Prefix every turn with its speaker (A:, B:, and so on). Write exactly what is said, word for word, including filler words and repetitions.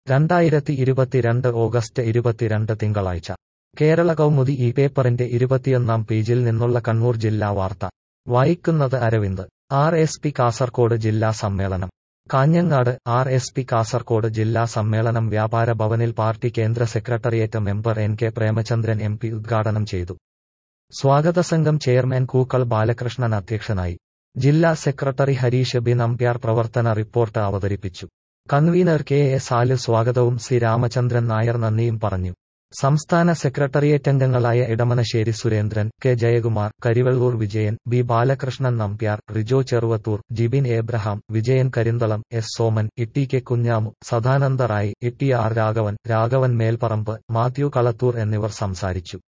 A: രണ്ടായിരത്തി ഇരുപത്തിരണ്ട് ഓഗസ്റ്റ് ഇരുപത്തിരണ്ട് തിങ്കളാഴ്ച കേരള കൗമുദി ഈ പേപ്പറിന്റെ ഇരുപത്തിയൊന്നാം പേജിൽ നിന്നുള്ള കണ്ണൂർ ജില്ലാ വാർത്ത വായിക്കുന്നത് Aravind. R S P Kasaragod ജില്ലാ സമ്മേളനം Kanhangad. R S P Kasaragod ജില്ലാ സമ്മേളനം വ്യാപാര ഭവനിൽ പാർട്ടി കേന്ദ്ര secretariat member N K Premachandran M P ഉദ്ഘാടനം ചെയ്തു. സ്വാഗത സംഘം ചെയർമാൻ കൂക്കൾ ബാലകൃഷ്ണൻ അധ്യക്ഷനായി. ജില്ലാ സെക്രട്ടറി ഹരീഷ് ബി നമ്പ്യാർ പ്രവർത്തന റിപ്പോർട്ട് അവതരിപ്പിച്ചു. കൺവീനർ കെ എ സാലു സ്വാഗതവും സി രാമചന്ദ്രൻ നായർ നന്ദിയും പറഞ്ഞു. സംസ്ഥാന സെക്രട്ടേറിയറ്റംഗങ്ങളായ Edamanassery Surendran, K Jayakumar, Karivellur Vijayan, B Balakrishnan Nambiar, Rijo Cheruvathur, Jibin Abraham, Vijayan Karinthalam, S Soman, Itty K Kunhamu, Sadananda Rai, Itty R Raghavan, Raghavan Melparamba, Mathew Kalathur എന്നിവർ സംസാരിച്ചു.